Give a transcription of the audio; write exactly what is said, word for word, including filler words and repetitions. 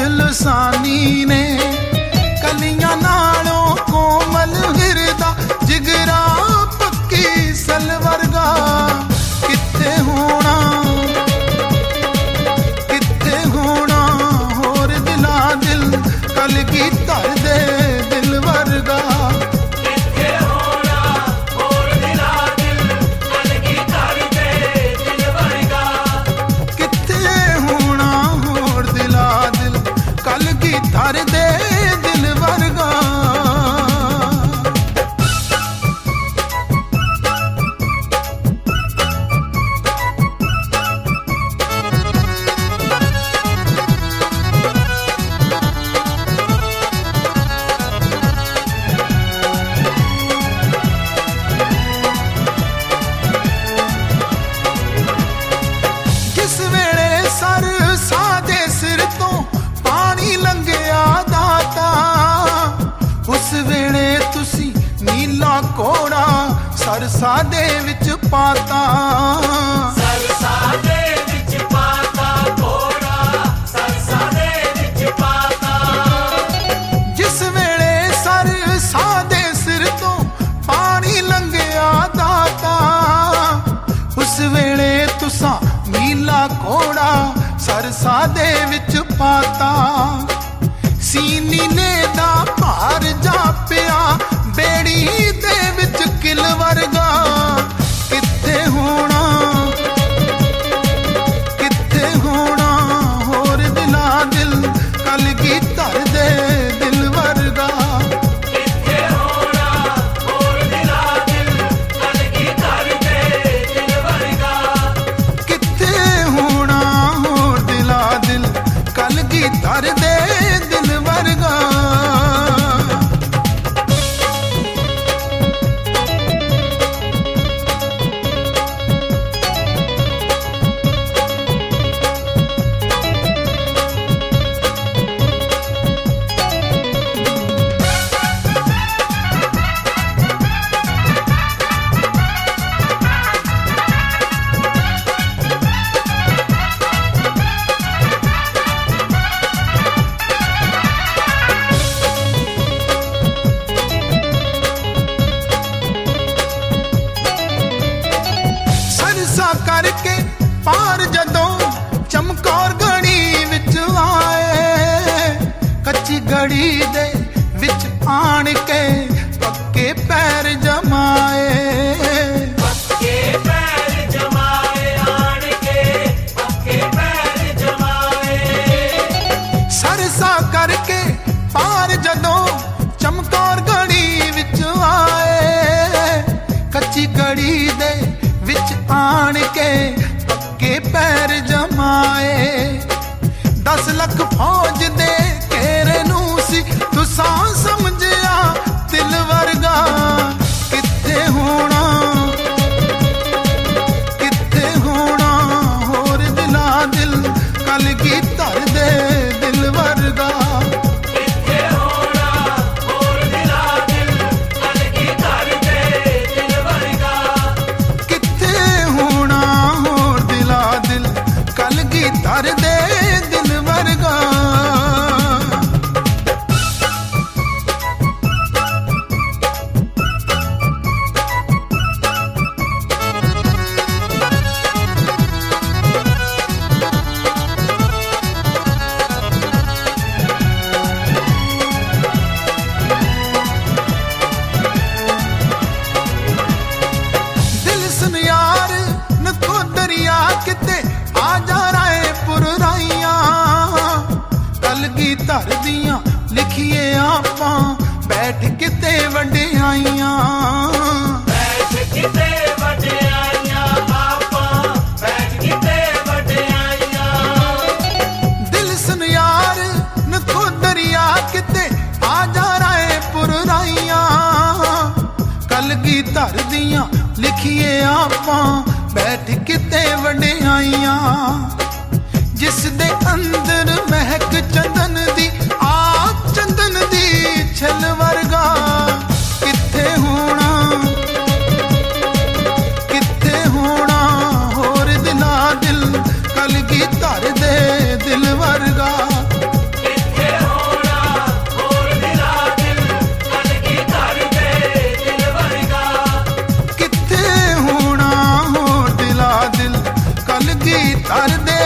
ਲਸਾਨੀ ਨੇ, ਕਲੀਆਂ ਨਾਲੋਂ ਕੋਮਲ ਹਿਰਦਾ ਜਿਗਰਾ ਪੱਕੀ ਸਲ ਵਰਗਾ। ਕਿੱਥੇ ਹੋਣਾ ਕਿੱਥੇ ਹੋਣਾ ਹੋਰ ਦਿਲਾਂ ਦਿਲ ਕਲਗੀਧਰ ਦੇ ਦਿਲ ਵਰਗਾ। ਧਰ ਦੇ ਦਿਲ ਵਰਗਾ। ਜਿਸ ਵੇਲੇ ਸਰ ਸਾਦੇ ਸਿਰ ਤੋਂ ਪਾਣੀ ਲੰਘਿਆ ਦਾਤਾ, ਉਸ ਵੇਲੇ ਤੁਸੀਂ ਨੀਲਾ ਘੋੜਾ ਸਰਸਾ ਦੇ ਵਿੱਚ ਪਾਤਾ। ਸਰਸਾ ਦੇ ਵਿੱਚ ਪਾਤਾ ਘੋੜਾ, ਸਰਸਾ ਦੇ ਵਿੱਚ ਪਾਤਾ। ਜਿਸ ਵੇਲੇ ਸਰਸਾ ਦੇ ਸਿਰ ਤੋਂ ਪਾਣੀ ਲੰਘਿਆ ਦਾਤਾ, ਉਸ ਵੇਲੇ ਤੁਸਾਂ ਨੀਲਾ ਘੋੜਾ ਸਰਸਾ ਦੇ ਵਿੱਚ ਪਾਤਾ। ਸੀਨੀ ਨੇ ਦਾ ਭਾਰ ਜਾਪਿਆ ਬੇੜੀ ਦੇ ਵਿੱਚ ਕਿਲ ਵਰਗਾ। ਕਿੱਥੇ ਹੋਣਾ ਕਿੱਥੇ ਹੋਣਾ ਹੋਰ ਦਿਲਾਂ ਦਿਲ ਕਲਗੀਧਰ ਦੇ ਦਿਲ ਵਰਗਾ। ਕਿੱਥੇ ਹੋਣਾ ਹੋਰ ਦਿਲਾਂ ਦਿਲ ਕਲਗੀਧਰ ਦੇ ਦਿਲ ਵਰਗਾ। ਕਿੱਥੇ ਹੋਣਾ ਹੋਰ ਦਿਲਾਂ ਦਿਲ ਕਲਗੀਧਰ ਦੇ ਦਿਲ ਵਰਗਾ। ਕਰਕੇ ਪਾਰ ਜਦੋਂ ਚਮਕੌਰ ਗੜੀ ਵਿੱਚ ਆਏ, ਕੱਚੀ ਗੜੀ ਦੇ ਵਿੱਚ ਆਣ ਕੇ ਪੱਕੇ ਪੈਰ ਜਮਾਏ। ਪੱਕੇ ਪੈਰ ਜਮਾਏ ਆਣ ਕੇ ਪੱਕੇ ਪੈਰ ਜਮਾਏ। ਸਰਸਾ ਕਰਕੇ ਪਾਰ ਜਦੋਂ ਚਮਕੌਰ ਗੜੀ ਵਿੱਚ ਆਏ, ਕੱਚੀ ਗੜੀ ਦੇ ਵਿੱਚ ਆਣ ਕੇ ਪੱਕੇ ਪੈਰ ਜਮਾਏ। ਦਸ ਲੱਖ ਫੌਜ ਦੇ ਘੇਰੇ ਨੂੰ ਸੀ ਤੁਸਾਂ ਸਮਝਿਆ ਦਿਲ ਵਰਗਾ। ਕਿੱਥੇ ਹੋਣਾ ਕਿੱਥੇ ਹੋਣਾ ਹੋਰ ਦਿਲਾਂ ਦਿਲ ਕਲਗੀਧਰ ਦੇ ਦਿਲ ਵਰਗਾ। ਧਰ ਦੇ ਦਿਲ ਵਰਗਾ। ਦਿਲ ਸੁਨ ਯਾਰ ਨਕੋਦਰਿਆ ਕਿਤੇ ਆ ਜਾ ਕਲਗੀਧਰ ਦੀਆਂ ਲਿਖੀਏ ਆਪਾਂ ਬੈਠ ਕਿਤੇ ਵੰਡਿਆਈਆਂ। ਬੈਠ ਕਿਤੇ ਵੰਡਿਆਈਆਂ ਆਪਾਂ ਬੈਠ ਕਿਤੇ ਵੰਡਿਆਈਆਂ। ਦਿਲ ਸੁਨ ਯਾਰ ਨਕੋਦਰਿਆ ਕਿਤੇ ਆ ਜਾ ਰਾਏਪੁਰ ਰਾਈਆਂ। ਕਲਗੀਧਰ ਦੀਆਂ ਲਿਖੀਏ ਆਪਾਂ ਬੈਠ ਕਿਤੇ ਵੰਡਿਆਈਆਂ। ਜਿਸ ਦੇ ਅੰਦਰ ਮਹਿਕ ਚੰਦਨ ਦੀ ਆਪ ਚੰਦਨ ਦੀ ਛਲ ਵਰਗਾ। ਕਿੱਥੇ ਹੋਣਾ ਕਿੱਥੇ ਹੋਣਾ ਹੋਰ ਦਿਲਾਂ ਦਿਲ ਕਲਗੀਧਰ ਦੇ ਦਿਲ ਵਰਗਾ। ਕਰਦੇ